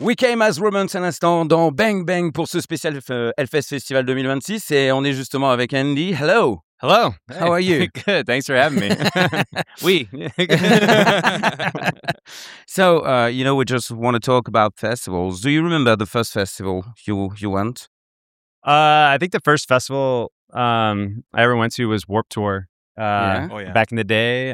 We Came as Romance à l'instant dans Bang Bang pour ce spécial Hellfest Festival 2026 et on est justement avec Andy. Hello. Hello. How are you? Good. Thanks for having me. So, we just want to talk about festivals. Do you remember the first festival you went? I think the first festival I ever went to was Warped Tour. Back in the day.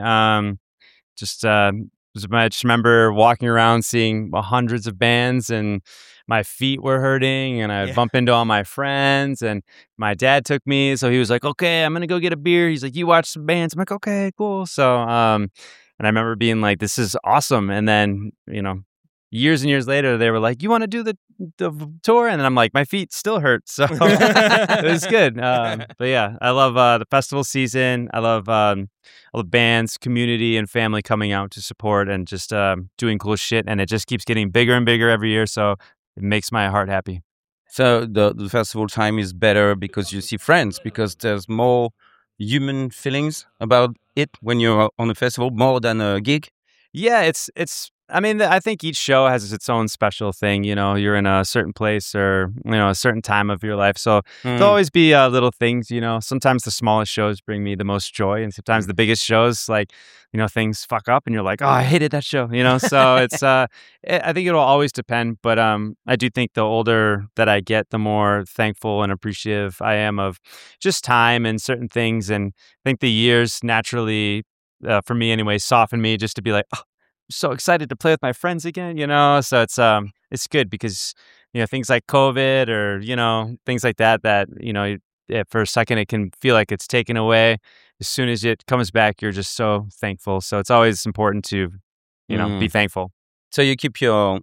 I just remember walking around seeing hundreds of bands and my feet were hurting and I'd bump into all my friends and my dad took me. So he was like, okay, I'm going to go get a beer. He's like, you watch some bands. I'm like, okay, cool. So, and I remember being like, this is awesome. And then, years and years later, they were like, you want to do the tour? And then I'm like, my feet still hurt. So it was good. But yeah, I love the festival season. I love all the bands, community, and family coming out to support and just doing cool shit. And it just keeps getting bigger and bigger every year. So it makes my heart happy. So the festival time is better because you see friends, because there's more human feelings about it when you're on a festival, more than a gig? Yeah, I think each show has its own special thing. You're in a certain place or, a certain time of your life. So there'll always be little things, sometimes the smallest shows bring me the most joy. And sometimes the biggest shows, like, things fuck up and you're like, oh, I hated that show, So it's, I think it'll always depend. But I do think the older that I get, the more thankful and appreciative I am of just time and certain things. And I think the years naturally, for me anyway, soften me just to be like, oh, so excited to play with my friends again, So it's good because things like COVID or things like that for a second it can feel like it's taken away. As soon as it comes back, you're just so thankful. So it's always important to be thankful. So you keep your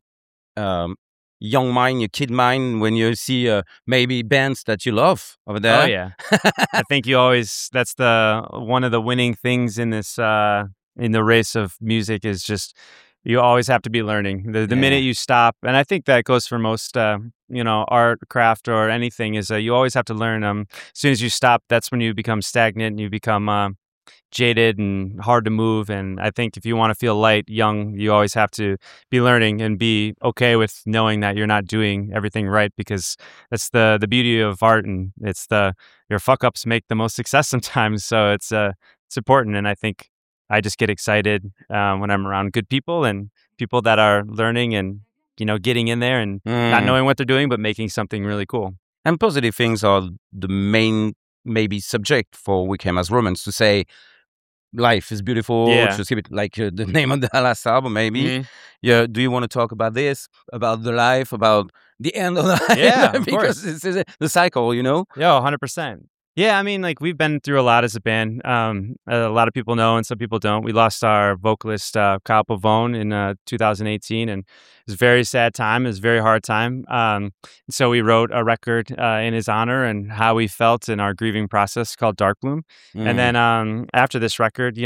young mind, your kid mind when you see maybe bands that you love over there. Oh yeah, I think that's one of the winning things in this. In the race of music is just you always have to be learning. The minute you stop, and I think that goes for most art, craft, or anything, is you always have to learn. As soon as you stop, that's when you become stagnant and you become jaded and hard to move. And I think if you want to feel light, young, you always have to be learning and be okay with knowing that you're not doing everything right, because that's the beauty of art, and it's your fuck ups make the most success sometimes. So it's important, and I think I just get excited when I'm around good people and people that are learning and, getting in there and not knowing what they're doing, but making something really cool. And positive things are the main, maybe, subject for We Came as Romance, to say life is beautiful. Yeah. Just keep it like the name of the last album, maybe. Mm-hmm. Yeah. Do you want to talk about this, about the life, about the end of life? Yeah, of because course. It's the cycle, Yeah, 100%. Yeah, I mean, like, we've been through a lot as a band. A lot of people know and some people don't. We lost our vocalist, Kyle Pavone, in 2018, and it was a very sad time. It was a very hard time. So we wrote a record in his honor and how we felt in our grieving process called Dark Bloom. And then after this record,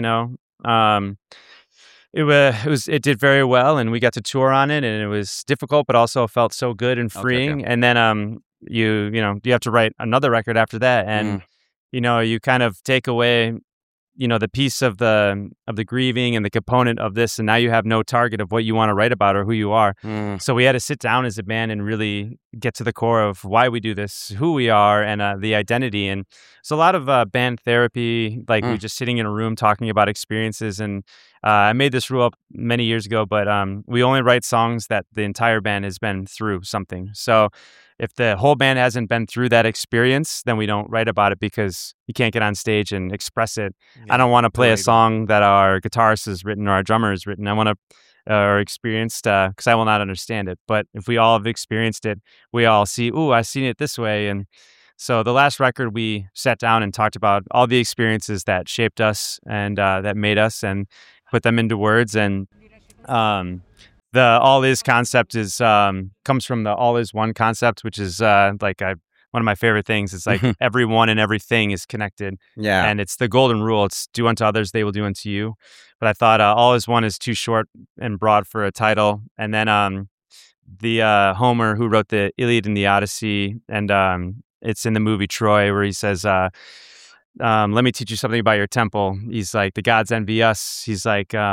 it did very well, and we got to tour on it, and it was difficult, but also felt so good and freeing. Okay. And then you have to write another record after that, and you kind of take away the piece of the grieving and the component of this, and now you have no target of what you want to write about or who you are. So we had to sit down as a band and really get to the core of why we do this, who we are, and the identity. And it's a lot of band therapy, like we're just sitting in a room talking about experiences. And I made this rule up many years ago, but we only write songs that the entire band has been through something. So if the whole band hasn't been through that experience, then we don't write about it, because you can't get on stage and express it. Yeah, I don't want to play a song that our guitarist has written or our drummer has written. I want to or experienced, because I will not understand it. But if we all have experienced it, we all see, ooh, I've seen it this way. And so the last record, we sat down and talked about all the experiences that shaped us and that made us, and put them into words. And the all is concept is comes from the all is one concept, which is one of my favorite things. It's like everyone and everything is connected. Yeah. And it's the golden rule. It's do unto others, they will do unto you. But I thought all is one is too short and broad for a title. And then the Homer, who wrote the Iliad and the Odyssey, and it's in the movie Troy, where he says, let me teach you something about your temple. He's like, the gods envy us. He's like,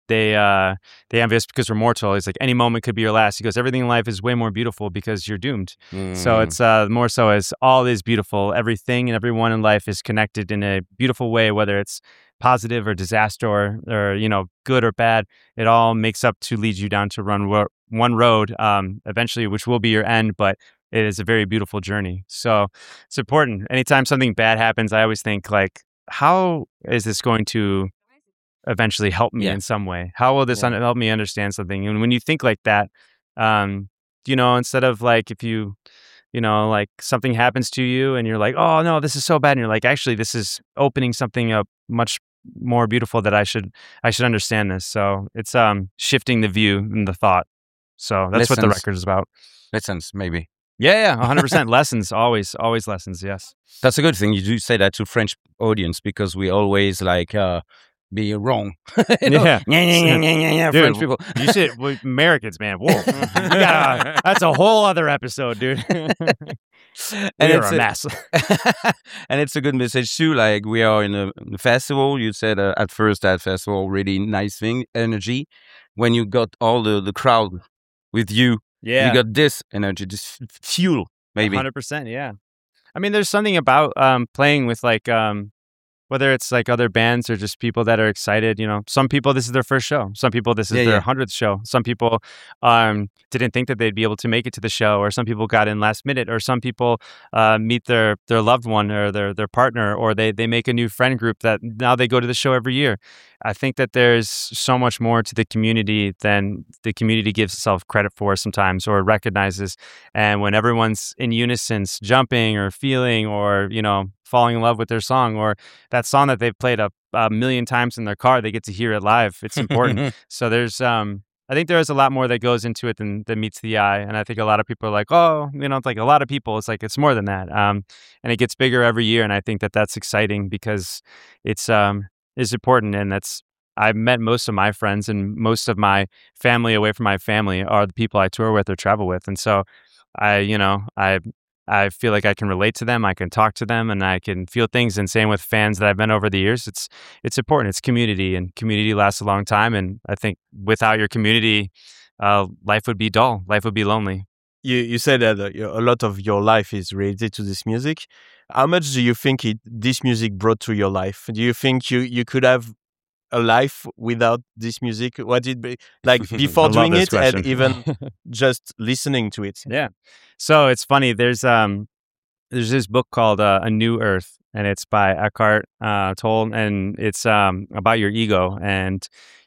they envy us because we're mortal. He's like, any moment could be your last. He goes, everything in life is way more beautiful because you're doomed. So it's more so as all is beautiful. Everything and everyone in life is connected in a beautiful way, whether it's positive or disaster or good or bad. It all makes up to lead you down to one road eventually, which will be your end, but it is a very beautiful journey. So it's important. Anytime something bad happens, I always think like, how is this going to eventually help me in some way? How will this help me understand something? And when you think like that, instead of like if you like something happens to you and you're like, oh no, this is so bad, and you're like, actually, this is opening something up much more beautiful that I should understand this. So it's shifting the view and the thought. So that's what the record is about. Lessons, maybe. Yeah, 100%. Lessons, always lessons, yes. That's a good thing. You do say that to French audience because we always like be wrong. Yeah. Dude, French people. You should, Americans, man. Whoa. That's a whole other episode, dude. And it's a mess. And it's a good message too. Like we are in a festival. You said at first that festival, really nice thing, energy. When you got all the crowd with you, you got this energy, this fuel, maybe. 100%, yeah. I mean, there's something about playing with like whether it's like other bands or just people that are excited. Some people, this is their first show. Some people, this is their 100th show. Some people didn't think that they'd be able to make it to the show, or some people got in last minute, or some people meet their loved one or their partner, or they make a new friend group that now they go to the show every year. I think that there's so much more to the community than the community gives itself credit for sometimes or recognizes. And when everyone's in unison, jumping or feeling or, falling in love with their song, or that song that they've played a million times in their car, they get to hear it live. It's important. So there's, I think there is a lot more that goes into it than meets the eye. And I think a lot of people are like, oh, it's like a lot of people. It's like, it's more than that. And it gets bigger every year. And I think that that's exciting because it's important. And I've met most of my friends and most of my family away from my family are the people I tour with or travel with. And so I feel like I can relate to them, I can talk to them, and I can feel things. And same with fans that I've met over the years. It's important. It's community, and community lasts a long time. And I think without your community, life would be dull. Life would be lonely. You said that a lot of your life is related to this music. How much do you think this music brought to your life? Do you think you could have a life without this music? What it be like before doing it and even just listening to it? Yeah. So it's funny. There's this book called A New Earth, and it's by Eckhart Tolle, and it's about your ego. And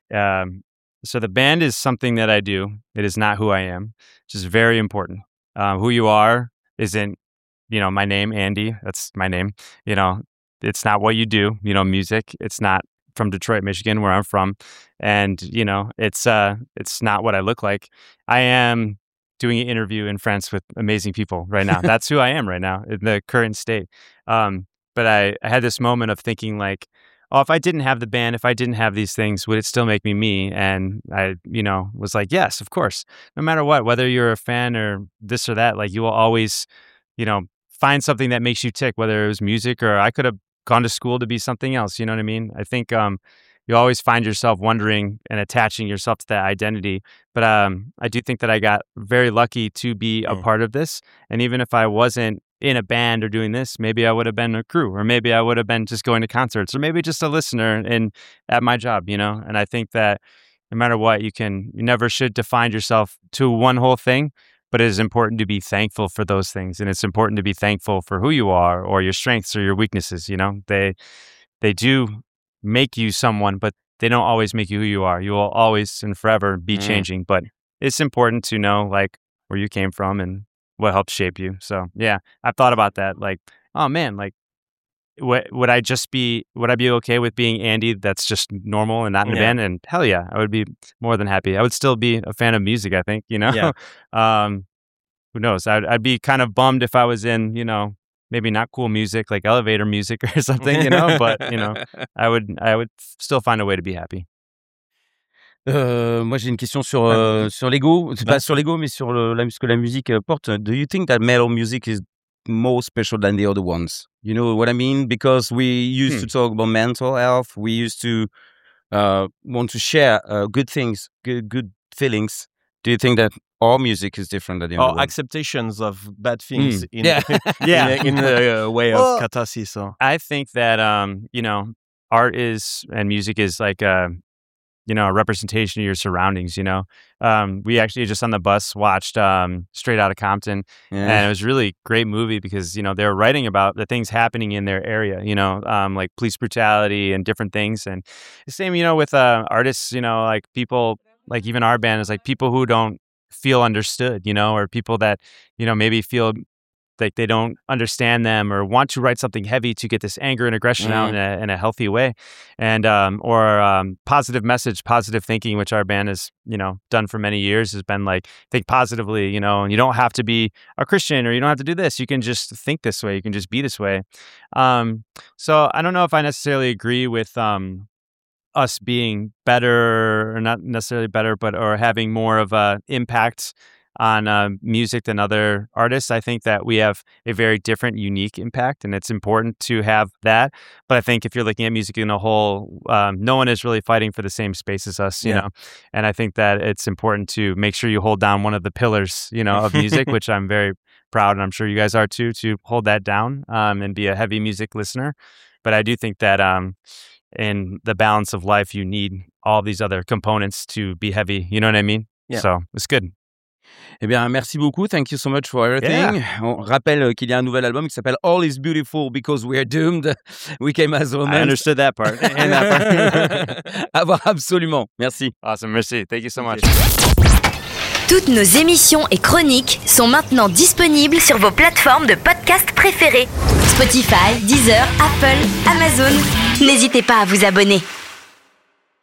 so the band is something that I do. It is not who I am, which is very important. Who you are isn't, my name, Andy. That's my name. It's not what you do. Music. It's not from Detroit, Michigan, where I'm from. And, it's not what I look like. I am doing an interview in France with amazing people right now. That's who I am right now in the current state. But I had this moment of thinking like, oh, if I didn't have the band, if I didn't have these things, would it still make me me? And I, was like, yes, of course. No matter what, whether you're a fan or this or that, like you will always, find something that makes you tick, whether it was music or I could have gone to school to be something else. You know what I mean? I think you always find yourself wondering and attaching yourself to that identity. But I do think that I got very lucky to be a part of this. And even if I wasn't in a band or doing this, maybe I would have been a crew, or maybe I would have been just going to concerts, or maybe just a listener at my job, And I think that no matter what, you never should define yourself to one whole thing. But it is important to be thankful for those things. And it's important to be thankful for who you are or your strengths or your weaknesses. They do make you someone, but they don't always make you who you are. You will always and forever be changing. But it's important to know like where you came from and what helped shape you. So yeah, I've thought about that. Like, oh man, like would I be okay with being Andy that's just normal and not in a band? And hell yeah, I would be more than happy. I would still be a fan of music, I think, who knows? I'd be kind of bummed if I was in, maybe not cool music, like elevator music or something, but, I would still find a way to be happy. Moi, j'ai une question sur l'ego. C'est pas sur l'ego, mais sur ce que la musique porte. Do you think that metal music is more special than the other ones? You know what I mean? Because we used to talk about mental health. We used to want to share good things, good feelings, do you think that all music is different at the end of the world? Acceptations of bad things in in a way of catharsis? So. I think that art is and music is like a representation of your surroundings. We actually just on the bus watched Straight Outta Compton, and it was a really great movie because they were writing about the things happening in their area. Like police brutality and different things, and the same with artists. Like people, like even our band is like people who don't feel understood. Or people that maybe feel like they don't understand them or want to write something heavy to get this anger and aggression out in a healthy way. And or positive message, positive thinking, which our band has done for many years, has been like think positively, and you don't have to be a Christian or you don't have to do this. You can just think this way. You can just be this way. So I don't know if I necessarily agree with us being better, or not necessarily better, but or having more of a impact on music than other artists. I think that we have a very different, unique impact, and it's important to have that. But I think if you're looking at music in a whole, no one is really fighting for the same space as us, you know. And I think that it's important to make sure you hold down one of the pillars, of music, which I'm very proud, and I'm sure you guys are too, to hold that down and be a heavy music listener. But I do think that in the balance of life, you need all these other components to be heavy. You know what I mean? Yeah. So it's good. Eh bien, merci beaucoup. Thank you so much for everything. Yeah. On rappelle qu'il y a un nouvel album qui s'appelle All is Beautiful Because We're Doomed. We Came as Romance. I understood that part. And that part. À voir absolument. Merci. Awesome. Merci. Thank you so much. Toutes nos émissions et chroniques sont maintenant disponibles sur vos plateformes de podcast préférées. Spotify, Deezer, Apple, Amazon. N'hésitez pas à vous abonner.